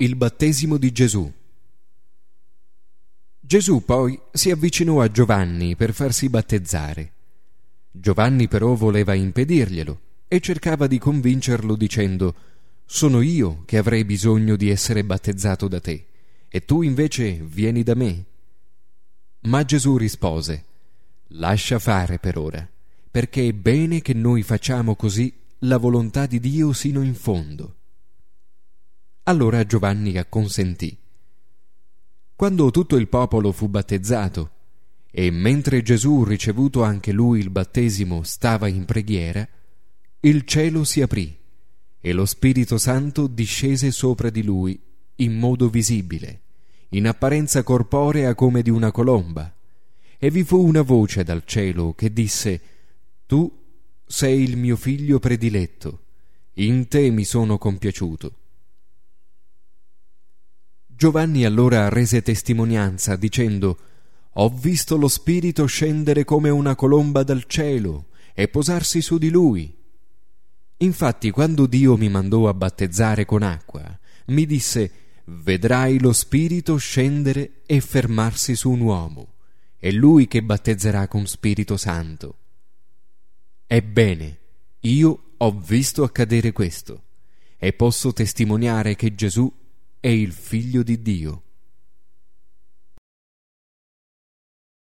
Il battesimo di Gesù. Gesù poi si avvicinò a Giovanni per farsi battezzare. Giovanni però voleva impedirglielo e cercava di convincerlo dicendo: «Sono io che avrei bisogno di essere battezzato da te, e tu invece vieni da me». Ma Gesù rispose: «Lascia fare per ora, perché è bene che noi facciamo così la volontà di Dio sino in fondo». Allora Giovanni acconsentì. Quando tutto il popolo fu battezzato, e mentre Gesù, ricevuto anche lui il battesimo, stava in preghiera, il cielo si aprì e lo Spirito Santo discese sopra di lui in modo visibile, in apparenza corporea come di una colomba, e vi fu una voce dal cielo che disse: «Tu sei il mio figlio prediletto, in te mi sono compiaciuto». Giovanni allora rese testimonianza dicendo: «Ho visto lo Spirito scendere come una colomba dal cielo e posarsi su di lui». Infatti, quando Dio mi mandò a battezzare con acqua, mi disse: «Vedrai lo Spirito scendere e fermarsi su un uomo, è lui che battezzerà con Spirito Santo». Ebbene, io ho visto accadere questo e posso testimoniare che Gesù è il Figlio di Dio.